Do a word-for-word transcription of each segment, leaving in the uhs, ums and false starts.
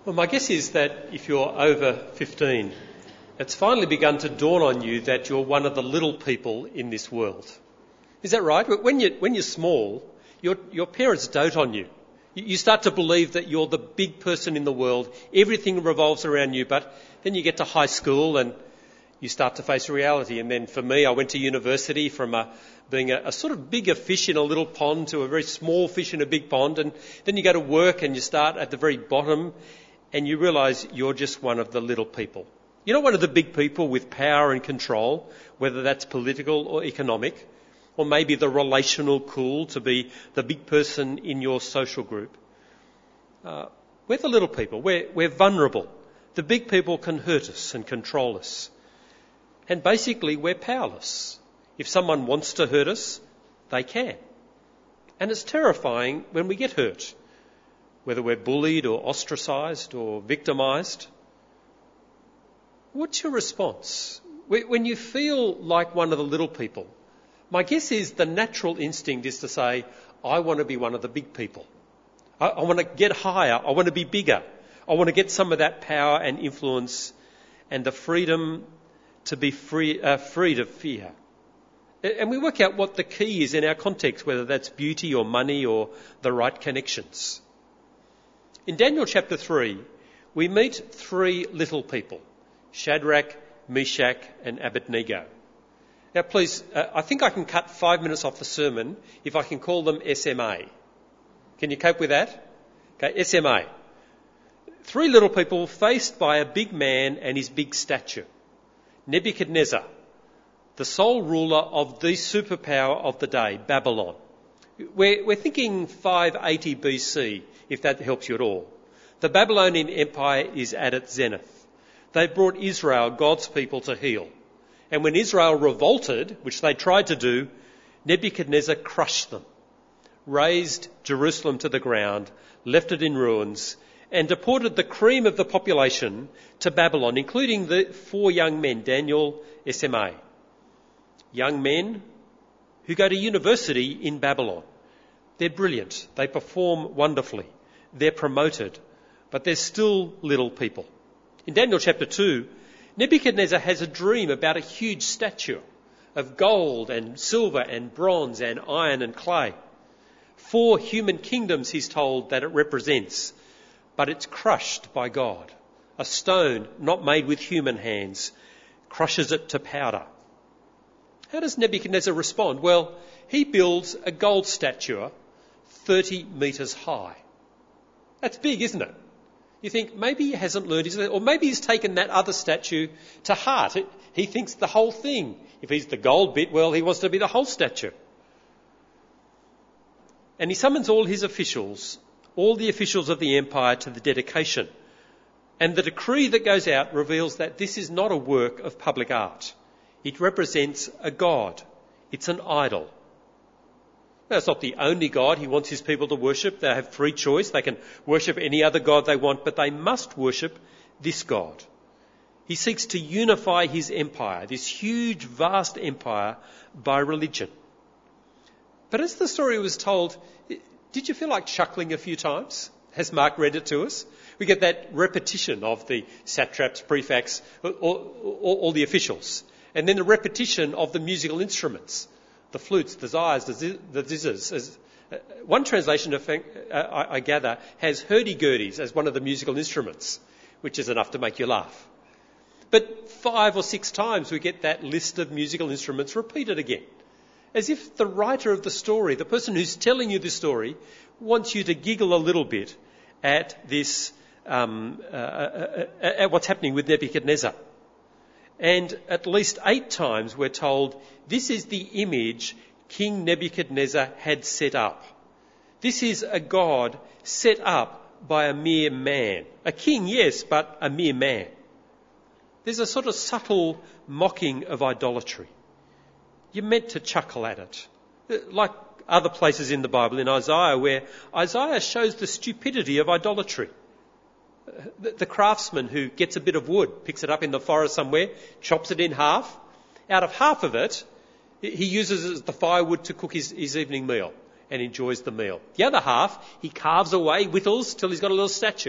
Well, my guess is that if you're over fifteen, it's finally begun to dawn on you that you're one of the little people in this world. Is that right? When, you, when you're small, your, your parents dote on you. you. You start to believe that you're the big person in the world. Everything revolves around you. But then you get to high school and you start to face reality. And then for me, I went to university from a, being a, a sort of bigger fish in a little pond to a very small fish in a big pond. And then you go to work and you start at the very bottom and you realise you're just one of the little people. You're not one of the big people with power and control, whether that's political or economic, or maybe the relational cool to be the big person in your social group. Uh, we're the little people. We're, we're vulnerable. The big people can hurt us and control us. And basically, we're powerless. If someone wants to hurt us, they can. And it's terrifying when we get hurt, whether we're bullied or ostracised or victimised. What's your response? When you feel like one of the little people, my guess is the natural instinct is to say, I want to be one of the big people. I, I want to get higher. I want to be bigger. I want to get some of that power and influence and the freedom to be free, uh, freed of fear. And we work out what the key is in our context, whether that's beauty or money or the right connections. In Daniel chapter three, we meet three little people, Shadrach, Meshach and Abednego. Now please, uh, I think I can cut five minutes off the sermon if I can call them S M A. Can you cope with that? Okay, S M A. Three little people faced by a big man and his big stature. Nebuchadnezzar, the sole ruler of the superpower of the day, Babylon. We're, we're thinking five eighty B C, if that helps you at all. The Babylonian Empire is at its zenith. They brought Israel, God's people, to heel. And when Israel revolted, which they tried to do, Nebuchadnezzar crushed them, razed Jerusalem to the ground, left it in ruins, and deported the cream of the population to Babylon, including the four young men, Daniel, S M A. Young men who go to university in Babylon. They're brilliant. They perform wonderfully. They're promoted. But they're still little people. In Daniel chapter two, Nebuchadnezzar has a dream about a huge statue of gold and silver and bronze and iron and clay. Four human kingdoms, he's told, that it represents, but it's crushed by God. A stone not made with human hands crushes it to powder. How does Nebuchadnezzar respond? Well, he builds a gold statue thirty metres high. That's big, isn't it? You think maybe he hasn't learned his, or maybe he's taken that other statue to heart. It, he thinks the whole thing. If he's the gold bit, well, he wants to be the whole statue. And he summons all his officials, all the officials of the empire, to the dedication. And the decree that goes out reveals that this is not a work of public art. It represents a god. It's an idol. Now, it's not the only God he wants his people to worship. They have free choice. They can worship any other god they want, but they must worship this God. He seeks to unify his empire, this huge, vast empire, by religion. But as the story was told, did you feel like chuckling a few times? Has Mark read it to us? We get that repetition of the satraps, prefects, all, all, all the officials. And then the repetition of the musical instruments. The flutes, the zithers, the zizzers. One translation, I gather, has hurdy-gurdies as one of the musical instruments, which is enough to make you laugh. But five or six times we get that list of musical instruments repeated again, as if the writer of the story, the person who's telling you this story, wants you to giggle a little bit at this, um, uh, at what's happening with Nebuchadnezzar. And at least eight times we're told this is the image King Nebuchadnezzar had set up. This is a god set up by a mere man. A king, yes, but a mere man. There's a sort of subtle mocking of idolatry. You're meant to chuckle at it. Like other places in the Bible, in Isaiah, where Isaiah shows the stupidity of idolatry. The craftsman who gets a bit of wood, picks it up in the forest somewhere, chops it in half. Out of half of it, he uses it as the firewood to cook his, his evening meal and enjoys the meal. The other half, he carves away, whittles, till he's got a little statue.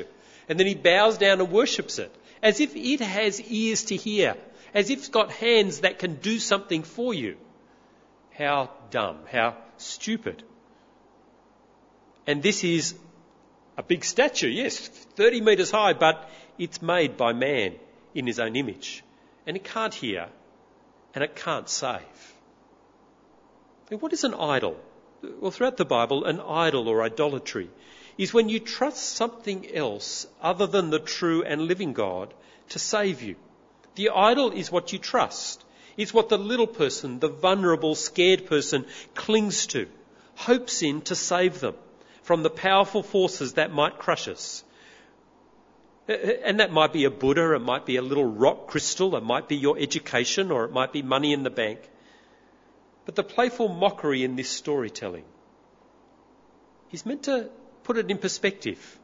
And then he bows down and worships it, as if it has ears to hear, as if it's got hands that can do something for you. How dumb, how stupid. And this is a big statue, yes, thirty metres high, but it's made by man in his own image. And it can't hear, and it can't save. And what is an idol? Well, throughout the Bible, an idol or idolatry is when you trust something else other than the true and living God to save you. The idol is what you trust. It's what the little person, the vulnerable, scared person clings to, hopes in to save them from the powerful forces that might crush us. And that might be a Buddha, it might be a little rock crystal, it might be your education, or it might be money in the bank. But the playful mockery in this storytelling is meant to put it in perspective.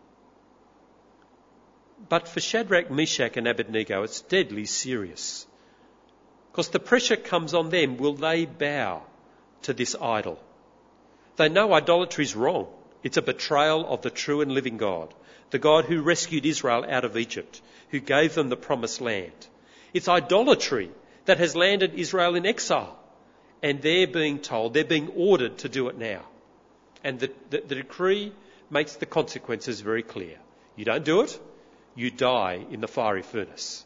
But for Shadrach, Meshach and Abednego, it's deadly serious. Because the pressure comes on them. Will they bow to this idol? They know idolatry is wrong. It's a betrayal of the true and living God, the God who rescued Israel out of Egypt, who gave them the promised land. It's idolatry that has landed Israel in exile. And they're being told, they're being ordered to do it now. And the, the, the decree makes the consequences very clear. You don't do it, you die in the fiery furnace.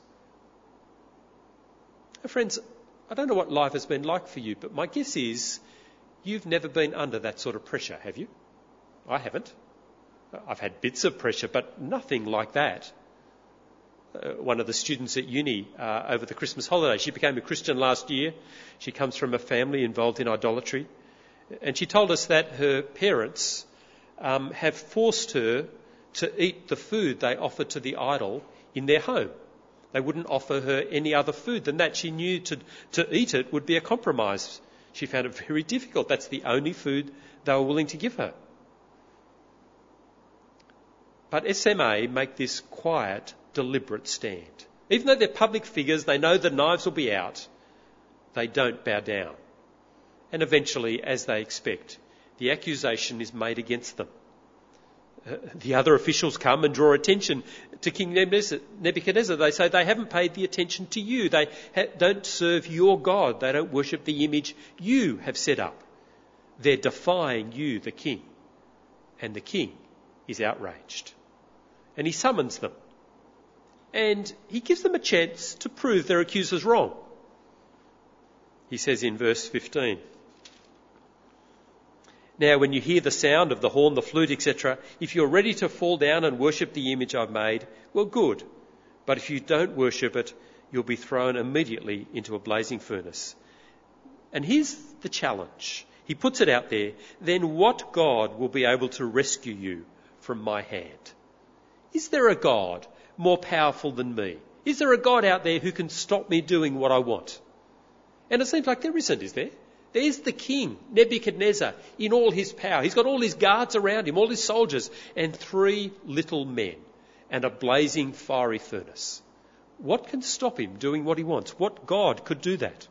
Now, friends, I don't know what life has been like for you, but my guess is you've never been under that sort of pressure, have you? I haven't. I've had bits of pressure, but nothing like that. Uh, one of the students at uni uh, over the Christmas holiday, she became a Christian last year. She comes from a family involved in idolatry. And she told us that her parents um, have forced her to eat the food they offered to the idol in their home. They wouldn't offer her any other food than that. She knew to, to eat it would be a compromise. She found it very difficult. That's the only food they were willing to give her. But S M A make this quiet, deliberate stand. Even though they're public figures, they know the knives will be out, they don't bow down. And eventually, as they expect, the accusation is made against them. Uh, the other officials come and draw attention to King Nebuchadnezzar. They say they haven't paid the attention to you. They ha- don't serve your God. They don't worship the image you have set up. They're defying you, the king. And the king is outraged. And he summons them. And he gives them a chance to prove their accusers wrong. He says in verse fifteen, "Now when you hear the sound of the horn, the flute, et cetera, if you're ready to fall down and worship the image I've made, well, good. But if you don't worship it, you'll be thrown immediately into a blazing furnace." And here's the challenge. He puts it out there. Then what God will be able to rescue you from my hand? Is there a God more powerful than me? Is there a God out there who can stop me doing what I want? And it seems like there isn't, is there? There's the king, Nebuchadnezzar, in all his power. He's got all his guards around him, all his soldiers, and three little men and a blazing fiery furnace. What can stop him doing what he wants? What God could do that?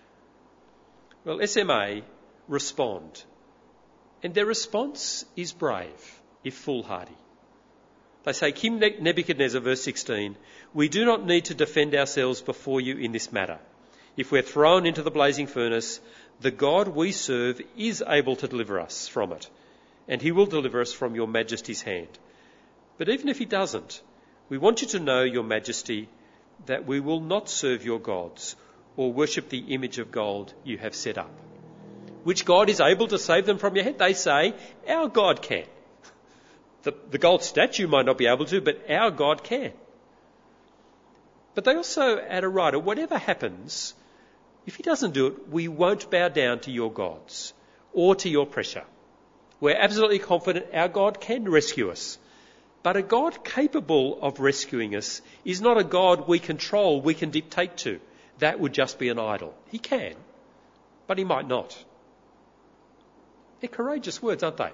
Well, S M A respond. And their response is brave, if foolhardy. They say, "King Nebuchadnezzar," verse sixteen, "we do not need to defend ourselves before you in this matter. If we're thrown into the blazing furnace, the God we serve is able to deliver us from it, and he will deliver us from your majesty's hand. But even if he doesn't, we want you to know, your majesty, that we will not serve your gods or worship the image of gold you have set up." Which God is able to save them from your hand? They say, our God can. The, the gold statue might not be able to, but our God can. But they also add a rider, whatever happens, if he doesn't do it, we won't bow down to your gods or to your pressure. We're absolutely confident our God can rescue us. But a God capable of rescuing us is not a God we control, we can dictate to. That would just be an idol. He can, but he might not. They're courageous words, aren't they?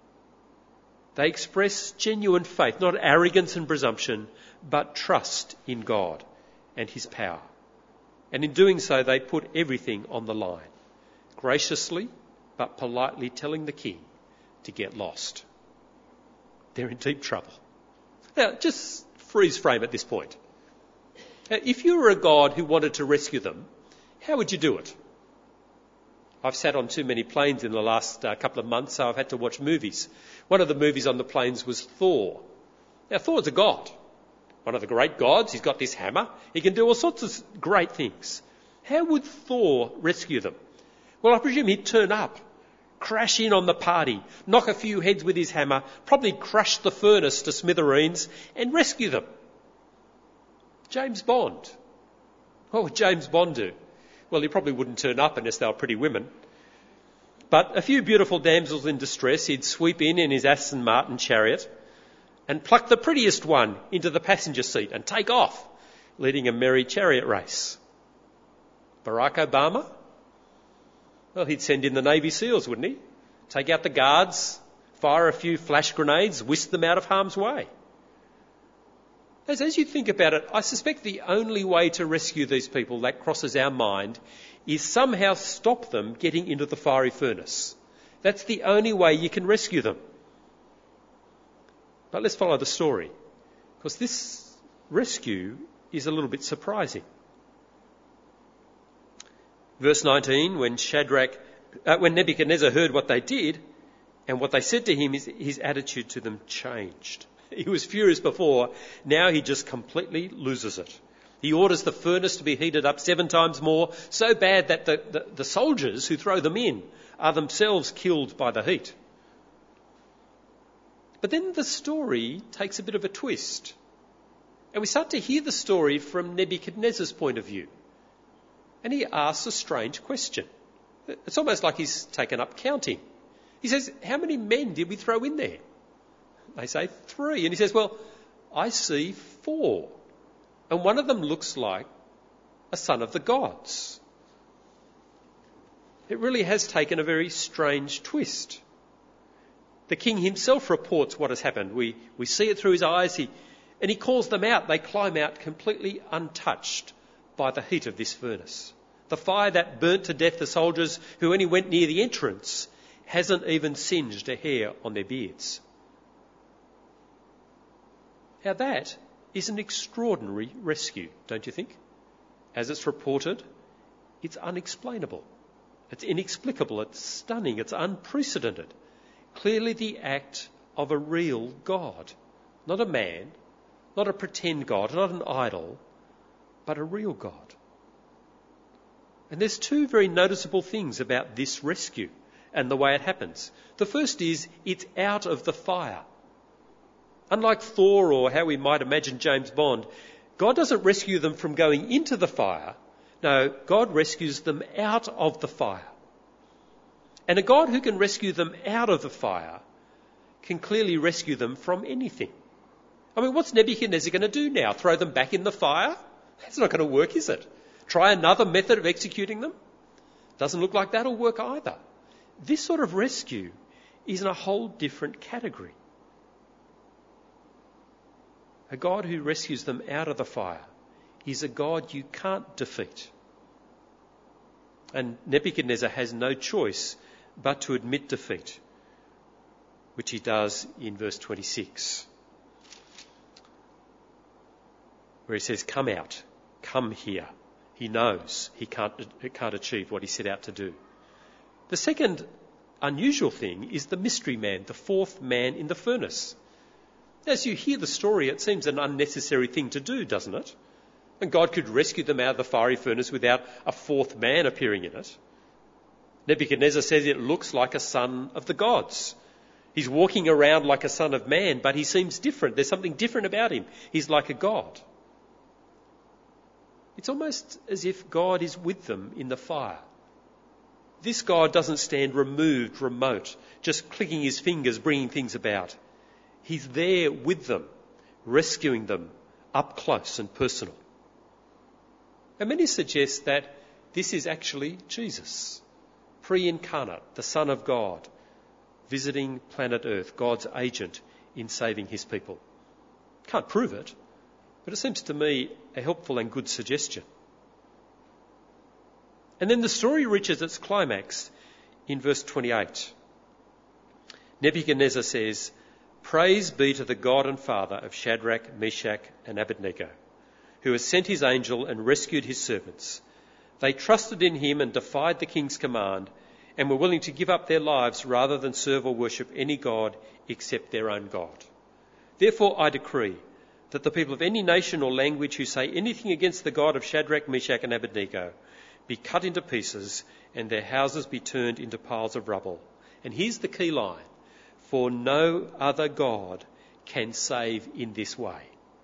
They express genuine faith, not arrogance and presumption, but trust in God and his power. And in doing so, they put everything on the line, graciously but politely telling the king to get lost. They're in deep trouble. Now, just freeze frame at this point. Now, if you were a God who wanted to rescue them, how would you do it? I've sat on too many planes in the last uh, couple of months, so I've had to watch movies. One of the movies on the planes was Thor. Now, Thor's a god, one of the great gods. He's got this hammer. He can do all sorts of great things. How would Thor rescue them? Well, I presume he'd turn up, crash in on the party, knock a few heads with his hammer, probably crush the furnace to smithereens and rescue them. James Bond. What would James Bond do? Well, he probably wouldn't turn up unless they were pretty women. But a few beautiful damsels in distress, he'd sweep in in his Aston Martin chariot and pluck the prettiest one into the passenger seat and take off, leading a merry chariot race. Barack Obama? Well, he'd send in the Navy SEALs, wouldn't he? Take out the guards, fire a few flash grenades, whisk them out of harm's way. As, as you think about it, I suspect the only way to rescue these people that crosses our mind is somehow stop them getting into the fiery furnace. That's the only way you can rescue them. But let's follow the story, because this rescue is a little bit surprising. Verse nineteen, when Shadrach, uh, when Nebuchadnezzar heard what they did and what they said to him, his, his attitude to them changed. He was furious before. Now he just completely loses it. He orders the furnace to be heated up seven times more, so bad that the, the, the soldiers who throw them in are themselves killed by the heat. But then the story takes a bit of a twist. And we start to hear the story from Nebuchadnezzar's point of view. And he asks a strange question. It's almost like he's taken up counting. He says, how many men did we throw in there? They say three. And he says, well, I see four. And one of them looks like a son of the gods. It really has taken a very strange twist. The king himself reports what has happened. We, we see it through his eyes, he, and he calls them out. They climb out completely untouched by the heat of this furnace. The fire that burnt to death the soldiers who only went near the entrance hasn't even singed a hair on their beards. Now that is an extraordinary rescue, don't you think? As it's reported, it's unexplainable. It's inexplicable. It's stunning. It's unprecedented. Clearly the act of a real God. Not a man, not a pretend God, not an idol, but a real God. And there's two very noticeable things about this rescue and the way it happens. The first is it's out of the fire. Unlike Thor or how we might imagine James Bond, God doesn't rescue them from going into the fire. No, God rescues them out of the fire. And a God who can rescue them out of the fire can clearly rescue them from anything. I mean, what's Nebuchadnezzar going to do now? Throw them back in the fire? That's not going to work, is it? Try another method of executing them? Doesn't look like that'll work either. This sort of rescue is in a whole different category. A God who rescues them out of the fire is a God you can't defeat. And Nebuchadnezzar has no choice but to admit defeat, which he does in verse twenty-six, where he says, come out, come here. He knows he can't, he can't achieve what he set out to do. The second unusual thing is the mystery man, the fourth man in the furnace. As you hear the story, it seems an unnecessary thing to do, doesn't it? And God could rescue them out of the fiery furnace without a fourth man appearing in it. Nebuchadnezzar says it looks like a son of the gods. He's walking around like a son of man, but he seems different. There's something different about him. He's like a god. It's almost as if God is with them in the fire. This God doesn't stand removed, remote, just clicking his fingers, bringing things about. He's there with them, rescuing them up close and personal. And many suggest that this is actually Jesus, pre-incarnate, the Son of God, visiting planet Earth, God's agent in saving his people. Can't prove it, but it seems to me a helpful and good suggestion. And then the story reaches its climax in verse twenty-eight. Nebuchadnezzar says, Praise be to the God and Father of Shadrach, Meshach and Abednego, who has sent his angel and rescued his servants. They trusted in him and defied the king's command and were willing to give up their lives rather than serve or worship any god except their own God. Therefore I decree that the people of any nation or language who say anything against the God of Shadrach, Meshach and Abednego be cut into pieces and their houses be turned into piles of rubble. And here's the key line: for no other God can save in this way.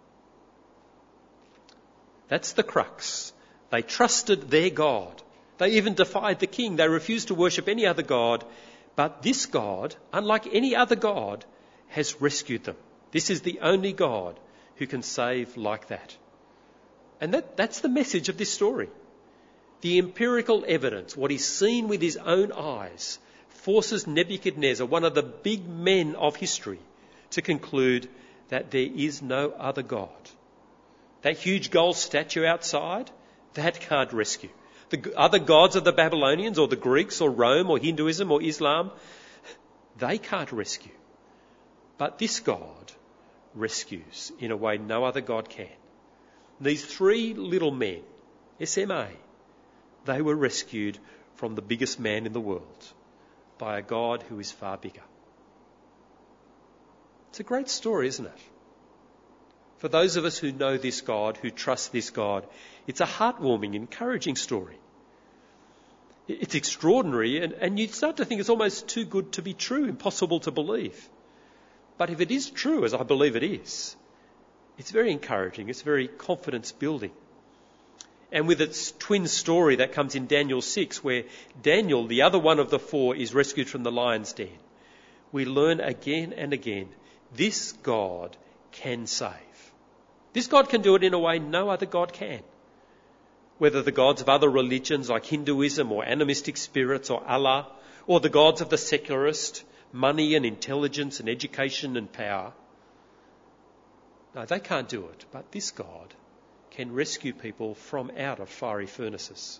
That's the crux. They trusted their God. They even defied the king. They refused to worship any other God. But this God, unlike any other God, has rescued them. This is the only God who can save like that. And that, that's the message of this story. The empirical evidence, what he's seen with his own eyes, forces Nebuchadnezzar, one of the big men of history, to conclude that there is no other God. That huge gold statue outside, that can't rescue. The other gods of the Babylonians or the Greeks or Rome or Hinduism or Islam, they can't rescue. But this God rescues in a way no other God can. These three little men, S M A, they were rescued from the biggest man in the world by a God who is far bigger. It's a great story, isn't it? For those of us who know this God, who trust this God, it's a heartwarming, encouraging story. It's extraordinary, and, and you start to think it's almost too good to be true, impossible to believe. But if it is true, as I believe it is, it's very encouraging, it's very confidence building. And with its twin story that comes in Daniel six, where Daniel, the other one of the four, is rescued from the lion's den, we learn again and again, this God can save. This God can do it in a way no other God can. Whether the gods of other religions like Hinduism or animistic spirits or Allah, or the gods of the secularist, money and intelligence and education and power. No, they can't do it. But this God can rescue people from out of fiery furnaces.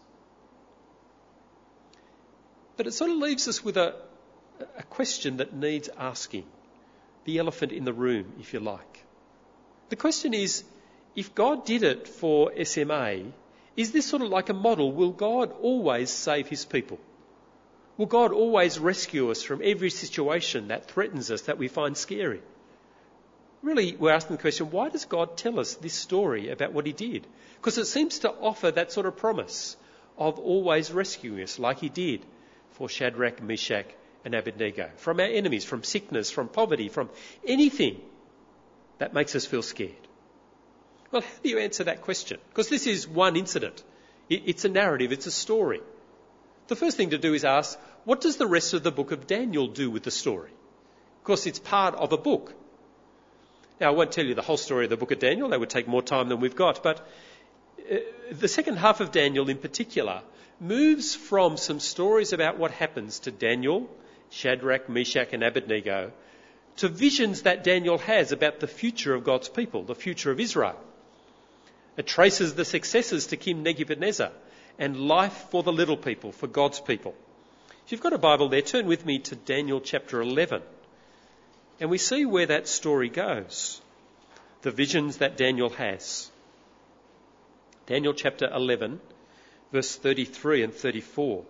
But it sort of leaves us with a, a question that needs asking. The elephant in the room, if you like. The question is, if God did it for S M A, is this sort of like a model? Will God always save his people? Will God always rescue us from every situation that threatens us, that we find scary? Really, we're asking the question, why does God tell us this story about what he did? Because it seems to offer that sort of promise of always rescuing us, like he did for Shadrach, Meshach and Abednego, from our enemies, from sickness, from poverty, from anything that makes us feel scared. Well, how do you answer that question? Because this is one incident. It's a narrative, it's a story. The first thing to do is ask, what does the rest of the book of Daniel do with the story? Of course, it's part of a book. Now, I won't tell you the whole story of the book of Daniel. That would take more time than we've got. But uh, the second half of Daniel in particular moves from some stories about what happens to Daniel, Shadrach, Meshach and Abednego, to visions that Daniel has about the future of God's people, the future of Israel. It traces the successors to King Nebuchadnezzar and life for the little people, for God's people. If you've got a Bible there, turn with me to Daniel chapter eleven. And we see where that story goes, the visions that Daniel has. Daniel chapter eleven, verse thirty-three and thirty-four.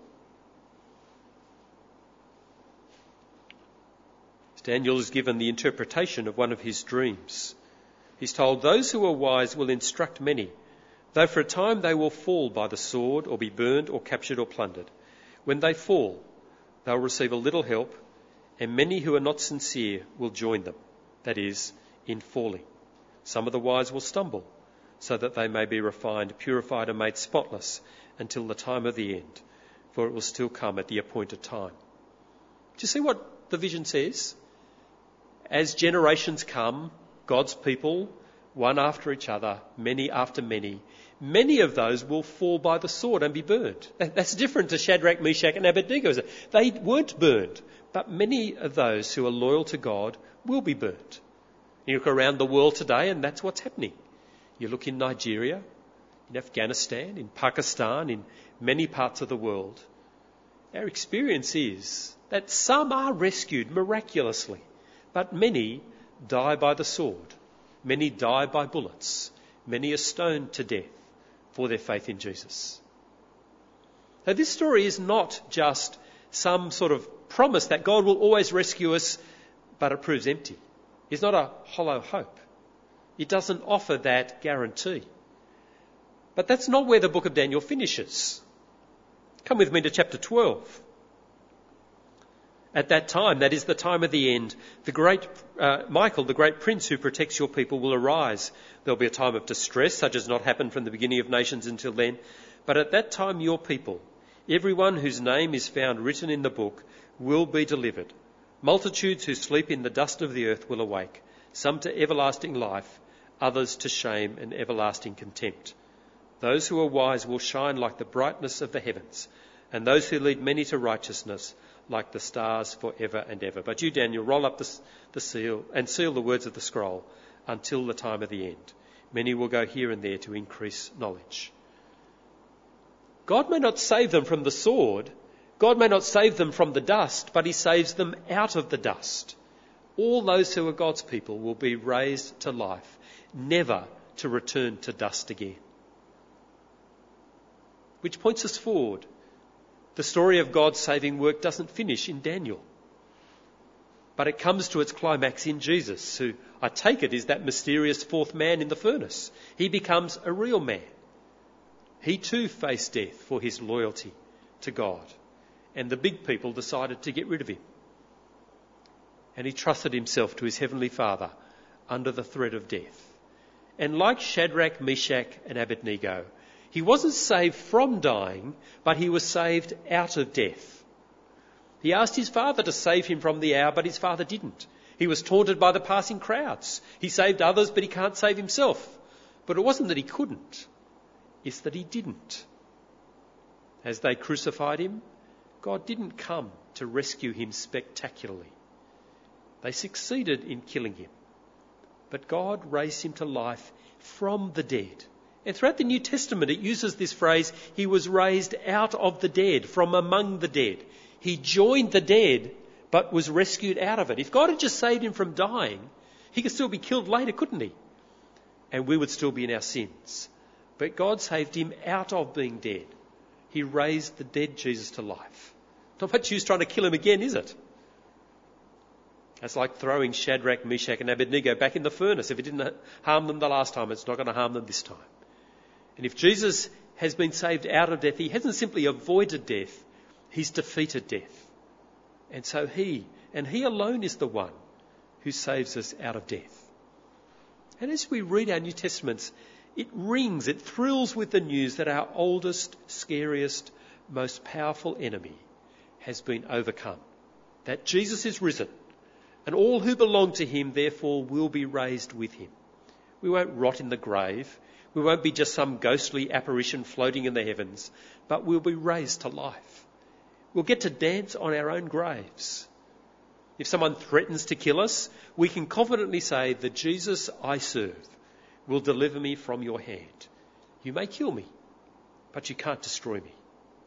Daniel is given the interpretation of one of his dreams. He's told, those who are wise will instruct many, though for a time they will fall by the sword or be burned or captured or plundered. When they fall, they'll receive a little help, and many who are not sincere will join them, that is, in falling. Some of the wise will stumble, so that they may be refined, purified and made spotless until the time of the end, for it will still come at the appointed time. Do you see what the vision says? As generations come, God's people, one after each other, many after many, many of those will fall by the sword and be burned. That's different to Shadrach, Meshach and Abednego. They weren't burned, but many of those who are loyal to God will be burned. You look around the world today and that's what's happening. You look in Nigeria, in Afghanistan, in Pakistan, in many parts of the world. Our experience is that some are rescued miraculously, but many die by the sword. Many die by bullets. Many are stoned to death for their faith in Jesus. Now, this story is not just some sort of promise that God will always rescue us, but it proves empty. It's not a hollow hope. It doesn't offer that guarantee. But that's not where the book of Daniel finishes. Come with me to chapter twelve. At that time, that is the time of the end, the great uh, Michael, the great prince who protects your people, will arise. There'll be a time of distress, such as not happened from the beginning of nations until then. But at that time, your people, everyone whose name is found written in the book, will be delivered. Multitudes who sleep in the dust of the earth will awake, some to everlasting life, others to shame and everlasting contempt. Those who are wise will shine like the brightness of the heavens, and those who lead many to righteousness like the stars forever and ever. But you, Daniel, roll up the, the seal and seal the words of the scroll until the time of the end. Many will go here and there to increase knowledge. God may not save them from the sword, God may not save them from the dust, but he saves them out of the dust. All those who are God's people will be raised to life, never to return to dust again. Which points us forward. The story of God's saving work doesn't finish in Daniel, but it comes to its climax in Jesus, who, I take it, is that mysterious fourth man in the furnace. He becomes a real man. He too faced death for his loyalty to God, and the big people decided to get rid of him. And he trusted himself to his heavenly Father under the threat of death. And like Shadrach, Meshach and Abednego, he wasn't saved from dying, but he was saved out of death. He asked his father to save him from the hour, but his father didn't. He was taunted by the passing crowds. He saved others, but he can't save himself. But it wasn't that he couldn't, it's that he didn't. As they crucified him, God didn't come to rescue him spectacularly. They succeeded in killing him, but God raised him to life from the dead. And throughout the New Testament, it uses this phrase, he was raised out of the dead, from among the dead. He joined the dead, but was rescued out of it. If God had just saved him from dying, he could still be killed later, couldn't he? And we would still be in our sins. But God saved him out of being dead. He raised the dead Jesus to life. Not much use trying to kill him again, is it? That's like throwing Shadrach, Meshach and Abednego back in the furnace. If it didn't harm them the last time, it's not going to harm them this time. And if Jesus has been saved out of death, he hasn't simply avoided death, he's defeated death. And so he, and he alone is the one who saves us out of death. And as we read our New Testaments, it rings, it thrills with the news that our oldest, scariest, most powerful enemy has been overcome. That Jesus is risen, and all who belong to him therefore will be raised with him. We won't rot in the grave. We won't be just some ghostly apparition floating in the heavens, but we'll be raised to life. We'll get to dance on our own graves. If someone threatens to kill us, we can confidently say, the Jesus I serve will deliver me from your hand. You may kill me, but you can't destroy me.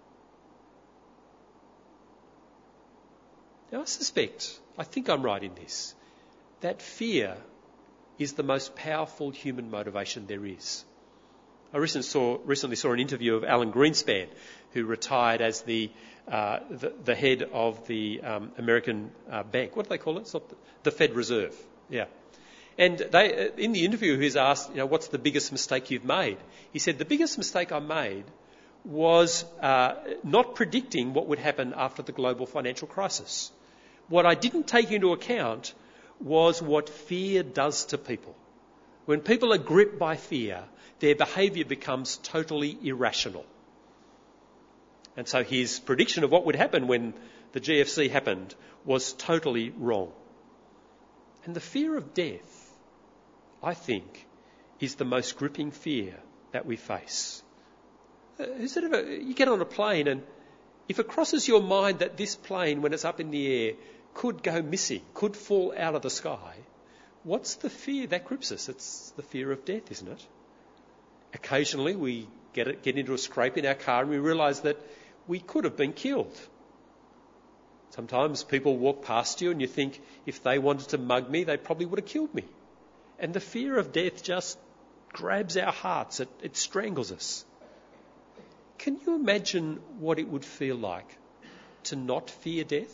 Now I suspect, I think I'm right in this, that fear is the most powerful human motivation there is. I recently saw, recently saw an interview of Alan Greenspan, who retired as the uh, the, the head of the um, American uh, bank. What do they call it? It's not the, the Fed Reserve. Yeah. And they, in the interview, he was asked, you know, what's the biggest mistake you've made? He said, the biggest mistake I made was uh, not predicting what would happen after the global financial crisis. What I didn't take into account was what fear does to people. When people are gripped by fear, their behaviour becomes totally irrational. And so his prediction of what would happen when the G F C happened was totally wrong. And the fear of death, I think, is the most gripping fear that we face. Is it ever, you get on a plane and if it crosses your mind that this plane, when it's up in the air, could go missing, could fall out of the sky, what's the fear that grips us? It's the fear of death, isn't it? Occasionally we get, it, get into a scrape in our car and we realise that we could have been killed. Sometimes people walk past you and you think, if they wanted to mug me, they probably would have killed me. And the fear of death just grabs our hearts. It, it strangles us. Can you imagine what it would feel like to not fear death?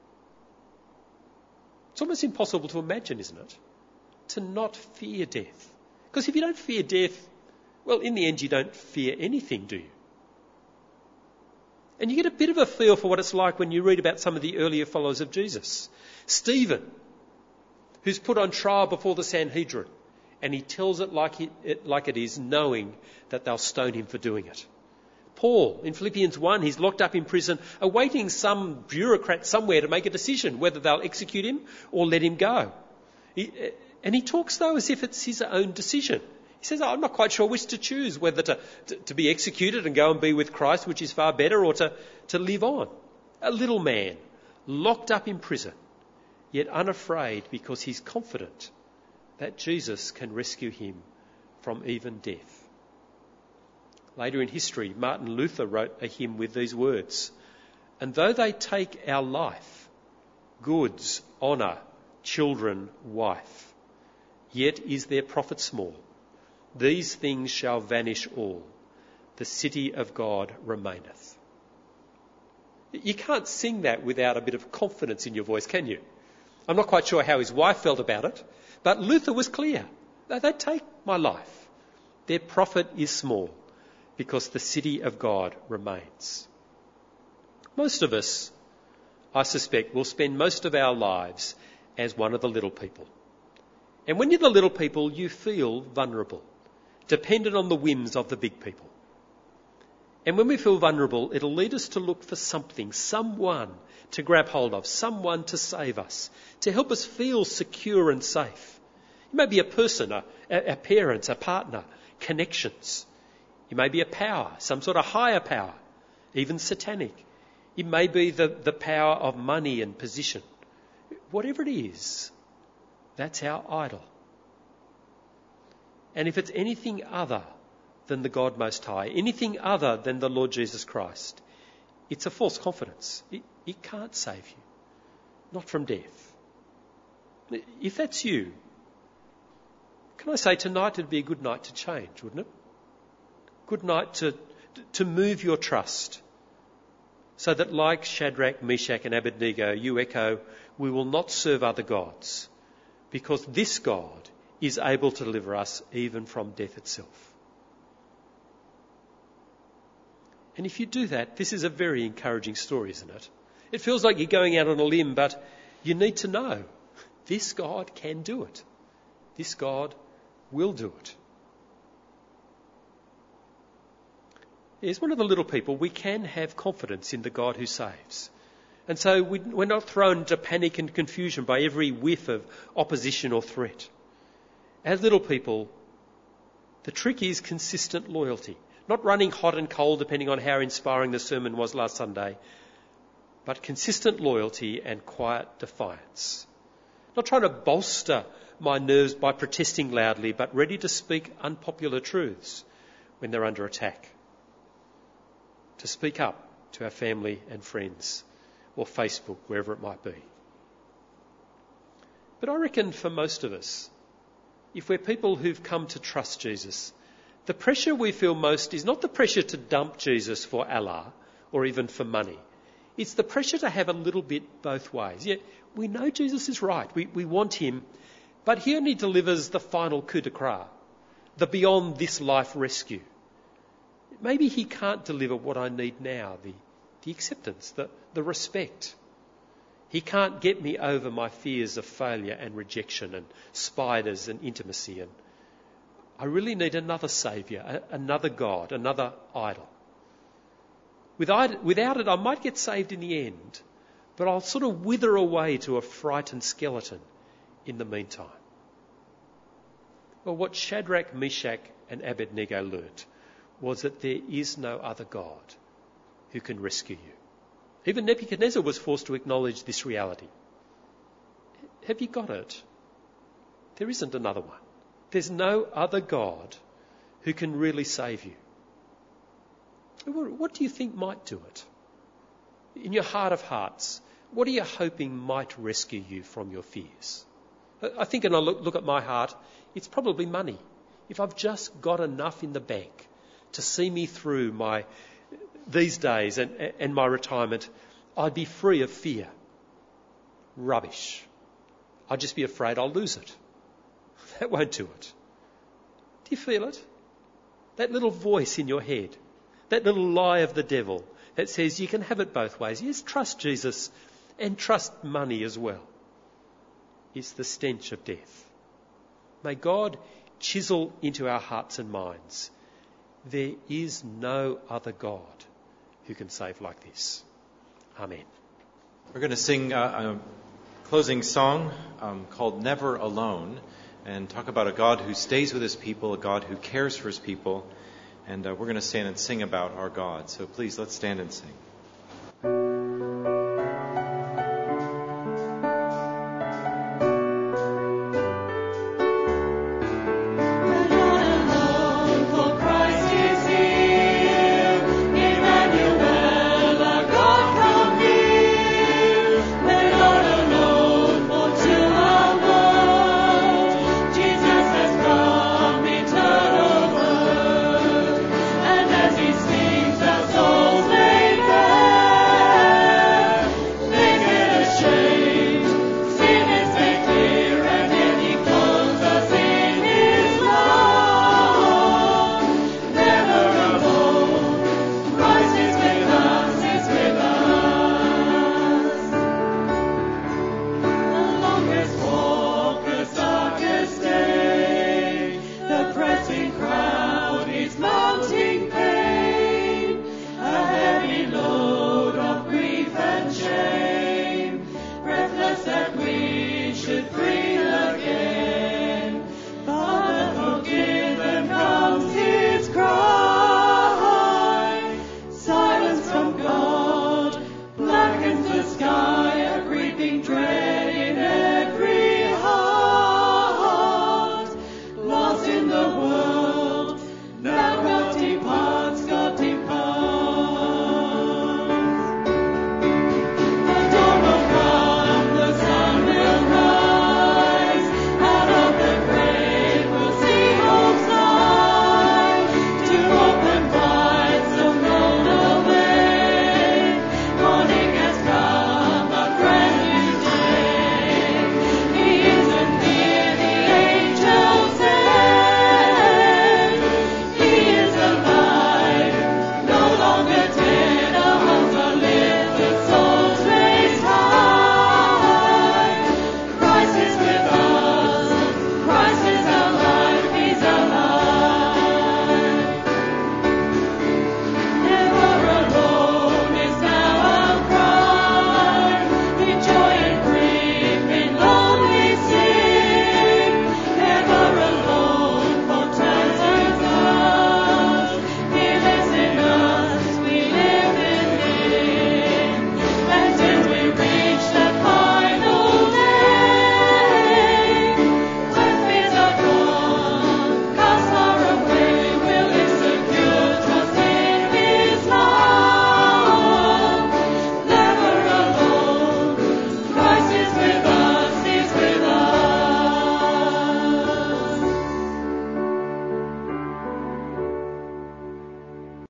It's almost impossible to imagine, isn't it? To not fear death. Because if you don't fear death, well, in the end, you don't fear anything, do you? And you get a bit of a feel for what it's like when you read about some of the earlier followers of Jesus. Stephen, who's put on trial before the Sanhedrin, and he tells it like it, it like it is, knowing that they'll stone him for doing it. Paul, in Philippians one, he's locked up in prison, awaiting some bureaucrat somewhere to make a decision whether they'll execute him or let him go. He, and he talks, though, as if it's his own decision. He says, oh, I'm not quite sure which to choose, whether to, to, to be executed and go and be with Christ, which is far better, or to, to live on. A little man, locked up in prison, yet unafraid because he's confident that Jesus can rescue him from even death. Later in history, Martin Luther wrote a hymn with these words, and though they take our life, goods, honour, children, wife, yet is their profit small. These things shall vanish all. The city of God remaineth. You can't sing that without a bit of confidence in your voice, can you? I'm not quite sure how his wife felt about it, but Luther was clear. They take my life. Their profit is small because the city of God remains. Most of us, I suspect, will spend most of our lives as one of the little people. And when you're the little people, you feel vulnerable, dependent on the whims of the big people. And when we feel vulnerable, it'll lead us to look for something, someone to grab hold of, someone to save us, to help us feel secure and safe. It may be a person, a, a parent, a partner, connections. It may be a power, some sort of higher power, even satanic. It may be the, the power of money and position. Whatever it is, that's our idol. And if it's anything other than the God Most High, anything other than the Lord Jesus Christ, it's a false confidence. It, it can't save you, not from death. If that's you, can I say tonight would be a good night to change, wouldn't it? Good night to, to move your trust so that like Shadrach, Meshach and Abednego, you echo, we will not serve other gods because this God is able to deliver us even from death itself. And if you do that, this is a very encouraging story, isn't it? It feels like you're going out on a limb, but you need to know this God can do it. This God will do it. As one of the little people, we can have confidence in the God who saves. And so we, we're not thrown into panic and confusion by every whiff of opposition or threat. As little people, the trick is consistent loyalty. Not running hot and cold depending on how inspiring the sermon was last Sunday, but consistent loyalty and quiet defiance. Not trying to bolster my nerves by protesting loudly, but ready to speak unpopular truths when they're under attack. To speak up to our family and friends, or Facebook, wherever it might be. But I reckon for most of us, if we're people who've come to trust Jesus, the pressure we feel most is not the pressure to dump Jesus for Allah or even for money. It's the pressure to have a little bit both ways. Yeah, we know Jesus is right. We, we want him, but he only delivers the final coup de grace, the beyond this life rescue. Maybe he can't deliver what I need now, the, the acceptance, the, the respect. He can't get me over my fears of failure and rejection and spiders and intimacy. And I really need another saviour, another God, another idol. Without, without it, I might get saved in the end, but I'll sort of wither away to a frightened skeleton in the meantime. Well, what Shadrach, Meshach and Abednego learnt was that there is no other God who can rescue you. Even Nebuchadnezzar was forced to acknowledge this reality. Have you got it? There isn't another one. There's no other God who can really save you. What do you think might do it? In your heart of hearts, What are you hoping might rescue you from your fears? I think, and I look, look at my heart, it's probably money. If I've just got enough in the bank to see me through my these days and, and my retirement, I'd be free of fear. Rubbish. I'd just be afraid I'll lose it. That won't do it. Do you feel it? That little voice in your head, that little lie of the devil that says you can have it both ways. Yes, trust Jesus and trust money as well. It's the stench of death. May God chisel into our hearts and minds. There is no other God who can save like this. Amen. We're going to sing a, a closing song um, called Never Alone, and talk about a God who stays with his people, a God who cares for his people, and uh, we're going to stand and sing about our God. So please, let's stand and sing.